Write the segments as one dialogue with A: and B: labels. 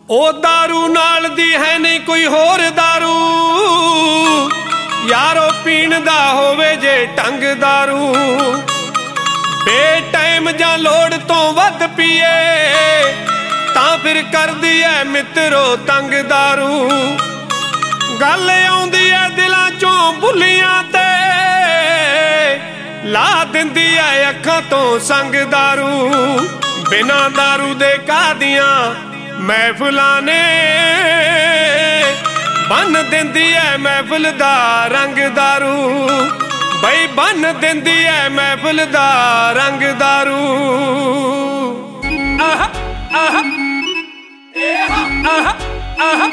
A: ਉਹ दारू ਨਾਲ ਦੀ ਹੈ ਨਹੀਂ ਕੋਈ ਹੋਰ दारू, यारो पीण दा होवे जे ढंग दारू। बेटाइम जां लोड़ तो वध पीए तां फिर करदी है मित्रो तंग दारू। गल आउंदी है दिलां चों भुलियां ते ला दिंदी है अखां तो संग दारू। बिना दारू दे कादियां महफिलां ने बन दिंदी है महफिल दा रंग दारू। बई बन दिंदी है महफिल दा रंग दारू। आहा आहा आहा आहा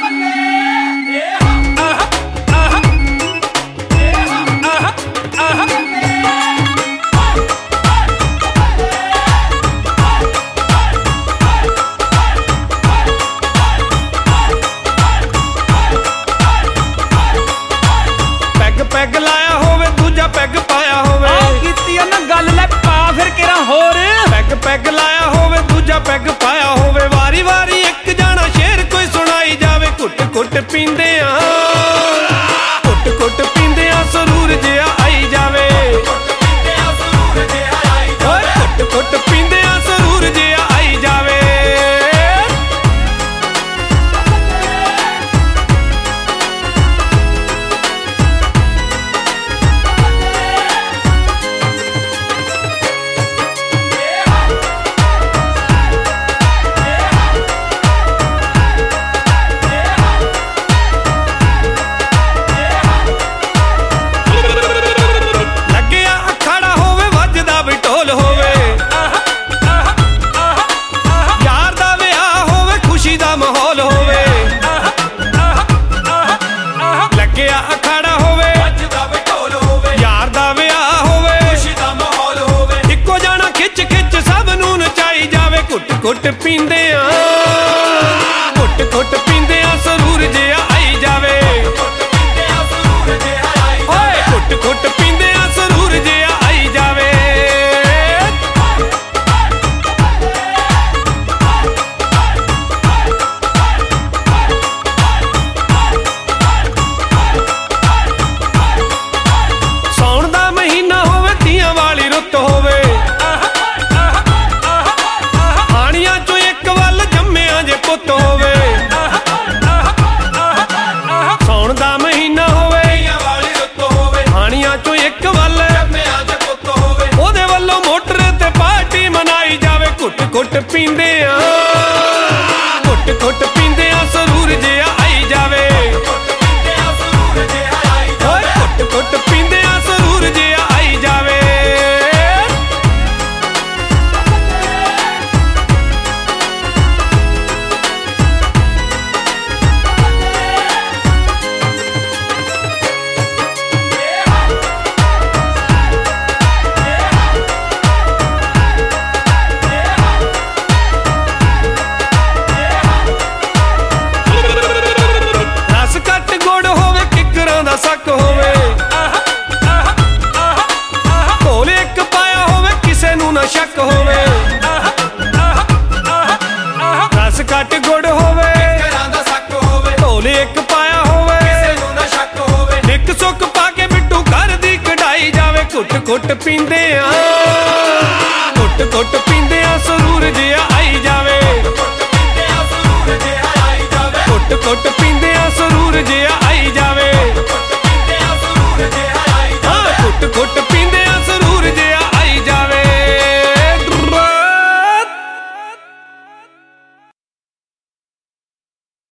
A: पैग लाया होवे दूजा पैग पाया होवे
B: कीती ना गल ले पा फिर केरा होर।
A: पैग लाया होवे दूजा पैग पाया होवे वारी वारी एक जाना शेर कोई सुनाई जावे। घुट घुट पींदे घुट घुट पींदे सरूर जिहा आई जावे। घुट घुट पींदे सरूर जिहा आई जावे। घुट पींदे घुट घुट पींदे सरूर जिहा आई जावे। घुट घुट पींदे सरूर जिहा आई जावे। सौण दा महीना होवे तियां वाली रुत होवे। पुत होवे सौण दा महीना होवे हानियां चों एक वल ओदे वल्लों मोटर ते पार्टी मनाई जावे। घुट घुट पींदे घुट घुट पींदे सरूर जिहा आई जावे। घुट घुट पींदे सरूर जिहा आई जावे। सक होवे ढोल एक पाया होवे किसे नू ना शक होवे। रस घट गुड़ होवे ढोल एक पाया होवे निक सुक पाके बिट्टू घर दी कढ़ाई जावे। घुट घुट पींदे घुट घुट पींदे सरूर जिहा आई जावे। घुट घुट पींदे सरूर जिहा आई जावे।